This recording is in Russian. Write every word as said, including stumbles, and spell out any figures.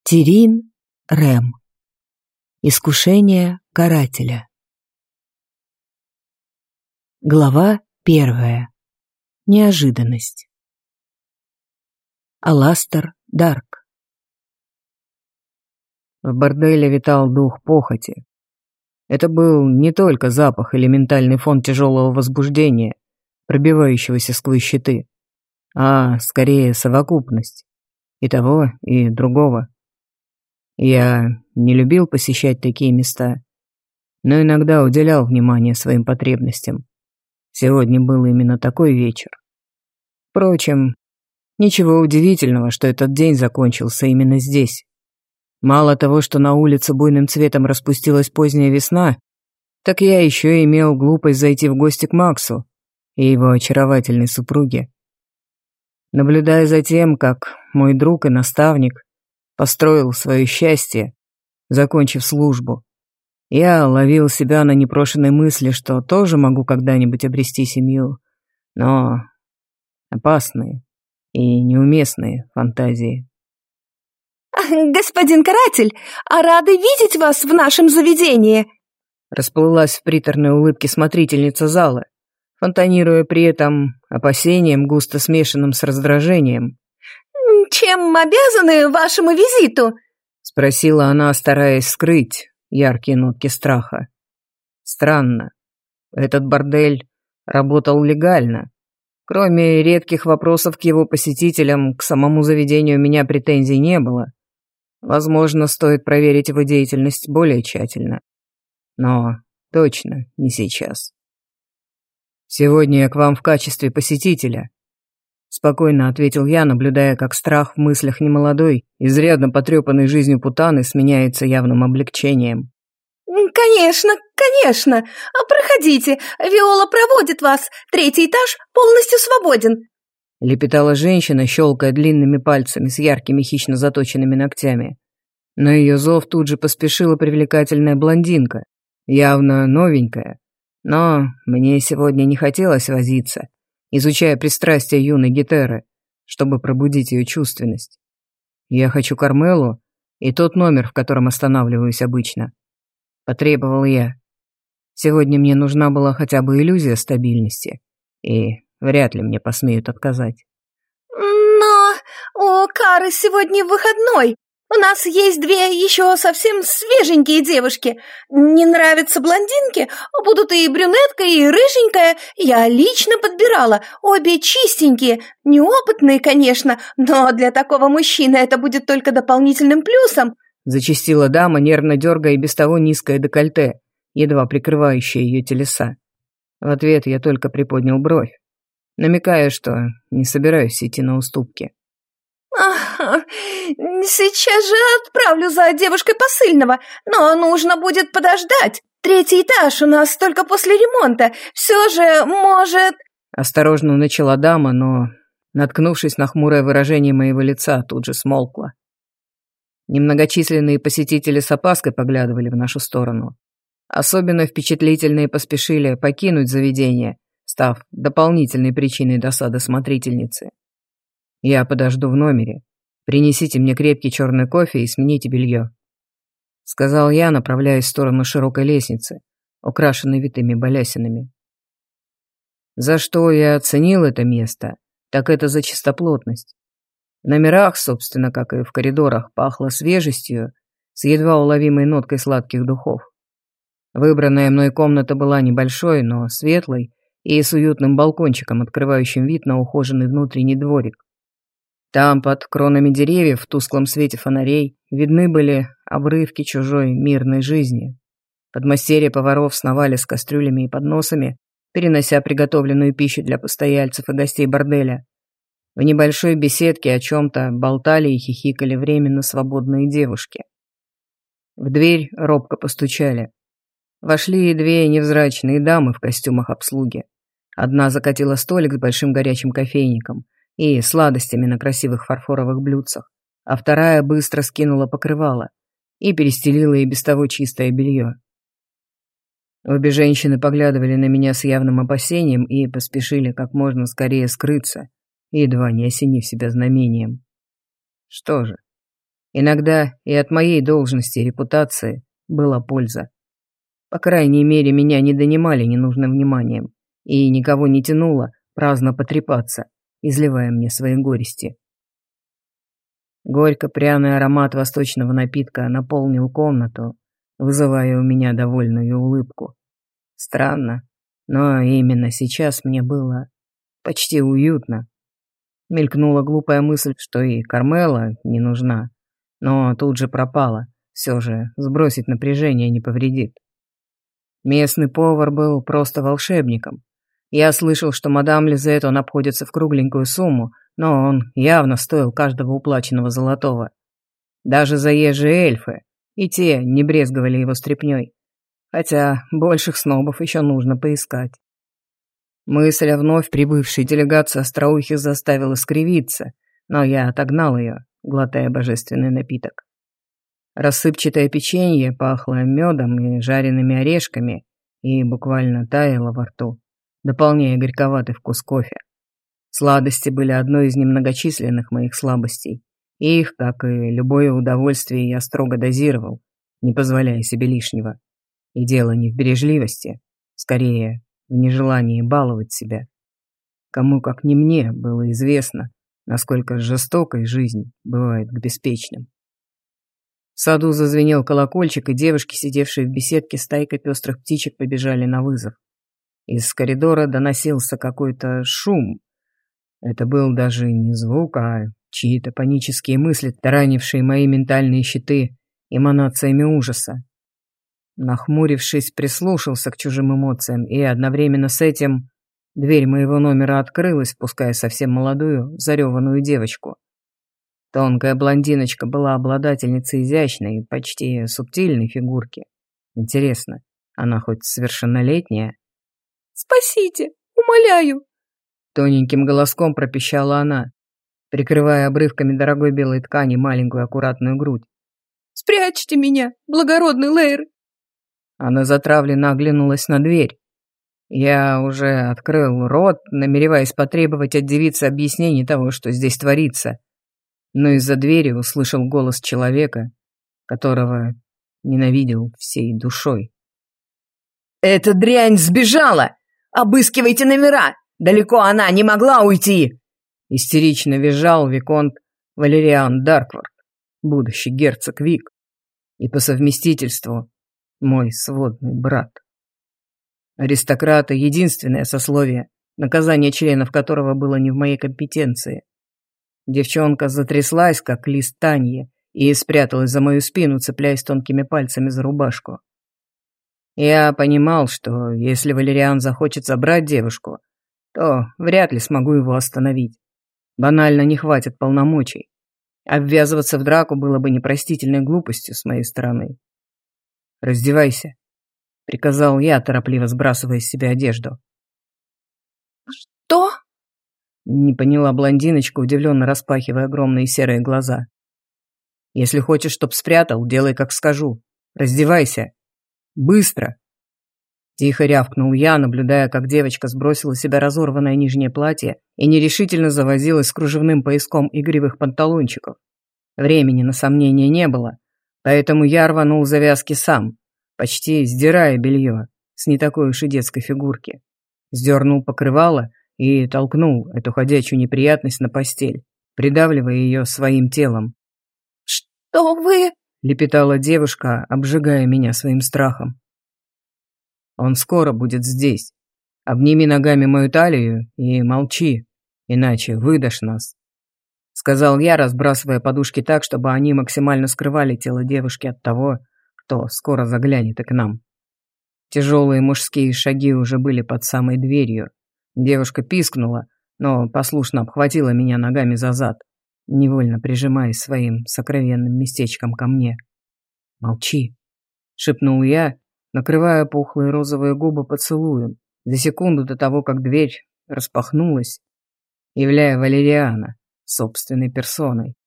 Тирин Рэм. Искушение карателя. Глава первая. Неожиданность. Аластер Дарк. В борделе витал дух похоти. Это был не только запах или ментальный фон тяжелого возбуждения, пробивающегося сквозь щиты, а скорее совокупность и того, и другого. Я не любил посещать такие места, но иногда уделял внимание своим потребностям. Сегодня был именно такой вечер. Впрочем, ничего удивительного, что этот день закончился именно здесь. Мало того, что на улице буйным цветом распустилась поздняя весна, так я еще имел глупость зайти в гости к Максу и его очаровательной супруге. Наблюдая за тем, как мой друг и наставник построил свое счастье, закончив службу, я ловил себя на непрошенной мысли, что тоже могу когда-нибудь обрести семью, но опасные и неуместные фантазии. «Господин каратель, а рады видеть вас в нашем заведении!» Расплылась в приторной улыбке смотрительница зала, фонтанируя при этом опасением, густо смешанным с раздражением. «Чем обязаны вашему визиту?» — спросила она, стараясь скрыть яркие нотки страха. Странно. Этот бордель работал легально. Кроме редких вопросов к его посетителям, к самому заведению у меня претензий не было. Возможно, стоит проверить его деятельность более тщательно. Но точно не сейчас. «Сегодня я к вам в качестве посетителя», — спокойно ответил я, наблюдая, как страх в мыслях немолодой, изрядно потрепанной жизнью путаны сменяется явным облегчением. «Конечно, конечно. Проходите, Виола проводит вас. Третий этаж полностью свободен», — лепетала женщина, щелкая длинными пальцами с яркими хищно заточенными ногтями. На ее зов тут же поспешила привлекательная блондинка, явно новенькая. Но мне сегодня не хотелось возиться, изучая пристрастия юной Гетеры, чтобы пробудить ее чувственность. Я хочу Кармелу и тот номер, в котором останавливаюсь обычно. Потребовал я. Сегодня мне нужна была хотя бы иллюзия стабильности, и вряд ли мне посмеют отказать. «Но у Кары сегодня выходной. У нас есть две еще совсем свеженькие девушки. Не нравятся блондинки? Будут и брюнетка, и рыженькая. Я лично подбирала. Обе чистенькие, неопытные, конечно, но для такого мужчины это будет только дополнительным плюсом», — зачастила дама, нервно дергая и без того низкое декольте, едва прикрывающее ее телеса. В ответ я только приподнял бровь, намекая, что не собираюсь идти на уступки. «Ага, сейчас же отправлю за девушкой посыльного, но нужно будет подождать. Третий этаж у нас только после ремонта. Все же, может...» Осторожно начала дама, но, наткнувшись на хмурое выражение моего лица, тут же смолкла. Немногочисленные посетители с опаской поглядывали в нашу сторону. Особенно впечатлительные поспешили покинуть заведение, став дополнительной причиной досады смотрительницы. «Я подожду в номере. Принесите мне крепкий черный кофе и смените белье», — сказал я, направляясь в сторону широкой лестницы, украшенной витыми балясинами. За что я оценил это место, так это за чистоплотность. В номерах, собственно, как и в коридорах, пахло свежестью с едва уловимой ноткой сладких духов. Выбранная мной комната была небольшой, но светлой и с уютным балкончиком, открывающим вид на ухоженный внутренний дворик. Там, под кронами деревьев, в тусклом свете фонарей, видны были обрывки чужой мирной жизни. Подмастерья поваров сновали с кастрюлями и подносами, перенося приготовленную пищу для постояльцев и гостей борделя. В небольшой беседке о чем-то болтали и хихикали временно свободные девушки. В дверь робко постучали. Вошли две невзрачные дамы в костюмах обслуги. Одна закатила столик с большим горячим кофейником и сладостями на красивых фарфоровых блюдцах, а вторая быстро скинула покрывало и перестелила и без того чистое белье. Обе женщины поглядывали на меня с явным опасением и поспешили как можно скорее скрыться, едва не осенив себя знамением. Что же, Иногда и от моей должности и репутации была польза. По крайней мере, меня не донимали ненужным вниманием и никого не тянуло праздно потрепаться, изливая мне свои горести. Горько-пряный аромат восточного напитка наполнил комнату, вызывая у меня довольную улыбку. Странно, но именно сейчас мне было почти уютно. Мелькнула глупая мысль, что и Кармела не нужна, но тут же пропала. Все же сбросить напряжение не повредит. Местный повар был просто волшебником. Я слышал, что мадам Лизет он обходится в кругленькую сумму, но он явно стоил каждого уплаченного золотого. Даже заезжие эльфы, и те не брезговали его стряпнёй. Хотя больших снобов еще нужно поискать. Мысль о вновь прибывшей делегации остроухих заставила скривиться, но я отогнал ее, глотая божественный напиток. Рассыпчатое печенье пахло медом и жареными орешками и буквально таяло во рту, дополняя горьковатый вкус кофе. Сладости были одной из немногочисленных моих слабостей, и их, как и любое удовольствие, я строго дозировал, не позволяя себе лишнего. И дело не в бережливости, скорее в нежелании баловать себя. Кому, как не мне, было известно, насколько жестокой жизнь бывает к беспечным. В саду зазвенел колокольчик, и девушки, сидевшие в беседке стайкой пестрых птичек, побежали на вызов. Из коридора доносился какой-то шум. Это был даже не звук, а чьи-то панические мысли, таранившие мои ментальные щиты эманациями ужаса. Нахмурившись, прислушался к чужим эмоциям, и одновременно с этим дверь моего номера открылась, впуская совсем молодую, зареванную девочку. Тонкая блондиночка была обладательницей изящной, почти субтильной фигурки. Интересно, она хоть совершеннолетняя? «Спасите, умоляю!» Тоненьким голоском пропищала она, прикрывая обрывками дорогой белой ткани маленькую аккуратную грудь. «Спрячьте меня, благородный Лейр!» Она затравленно оглянулась на дверь. Я уже открыл рот, намереваясь потребовать от девицы объяснений того, что здесь творится, но из-за двери услышал голос человека, которого ненавидел всей душой. «Эта дрянь сбежала! Обыскивайте номера! Далеко она не могла уйти!» Истерично визжал виконт Валериан Дарквард, будущий герцог Вик, и по совместительству мой сводный брат. Аристократы — единственное сословие, наказание членов которого было не в моей компетенции. Девчонка затряслась, как лист таньи, и спряталась за мою спину, цепляясь тонкими пальцами за рубашку. Я понимал, что если Валериан захочет забрать девушку, то вряд ли смогу его остановить. Банально не хватит полномочий. Обвязываться в драку было бы непростительной глупостью с моей стороны. «Раздевайся», — приказал я, торопливо сбрасывая с себя одежду. «Что?» — не поняла блондиночка, удивленно распахивая огромные серые глаза. «Если хочешь, чтоб спрятал, делай, как скажу. Раздевайся. Быстро!» Тихо рявкнул я, наблюдая, как девочка сбросила с себя разорванное нижнее платье и нерешительно завозилась с кружевным пояском игривых панталончиков. Времени на сомнения не было, поэтому я рванул завязки сам, почти сдирая белье с не такой уж и детской фигурки. Сдернул покрывало и толкнул эту ходячую неприятность на постель, придавливая ее своим телом. «Что вы?» — лепетала девушка, обжигая меня своим страхом. «Он скоро будет здесь. Обними ногами мою талию и молчи, иначе выдашь нас», — сказал я, разбрасывая подушки так, чтобы они максимально скрывали тело девушки от того, кто скоро заглянет и к нам. Тяжелые мужские шаги уже были под самой дверью. Девушка пискнула, но послушно обхватила меня ногами за зад, невольно прижимаясь своим сокровенным местечком ко мне. «Молчи», — шепнул я, накрывая пухлые розовые губы поцелуем, за секунду до того, как дверь распахнулась, являя Валериана собственной персоной.